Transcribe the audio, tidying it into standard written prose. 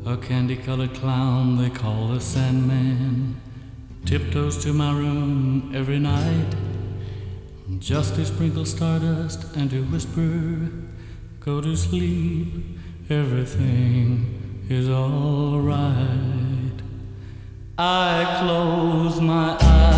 A candy-colored clown they call the Sandman tiptoes to my room every night just to sprinkle stardust and to whisper, go to sleep, everything is all right. I close my eyes